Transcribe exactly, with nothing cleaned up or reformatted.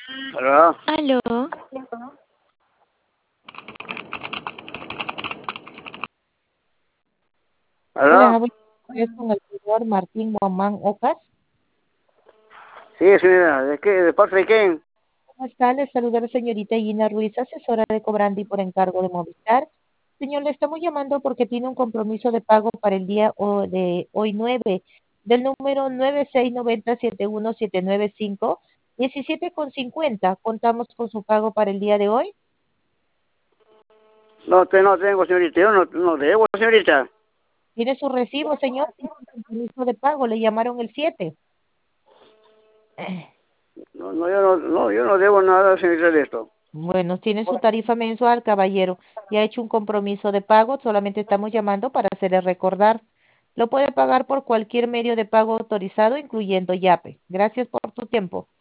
¿Aló? Aló. Hola, ¿Aló? buenas tardes con el señor Martín Guamán Ocas. Sí, señora. ¿De qué? ¿De parte de quién? ¿Cómo está? Le saluda la señorita Gina Ruiz, asesora de Cobrandi por encargo de Movistar. Señor, le estamos llamando porque tiene un compromiso de pago para el día o- de hoy nueve, del número nueve seis nueve cero siete uno siete nueve cinco, diecisiete con cincuenta. Contamos con su pago para el día de hoy. No, te, no tengo, señorita. Yo no, no debo, señorita. ¿Tiene su recibo, señor? Tiene un compromiso de pago. Le llamaron el siete. No, no, yo no, no, yo no debo nada, señorita, de esto. Bueno, tiene su tarifa mensual, caballero. Ya ha hecho un compromiso de pago, solamente estamos llamando para hacerle recordar. Lo puede pagar por cualquier medio de pago autorizado, incluyendo Yape. Gracias por tu tiempo.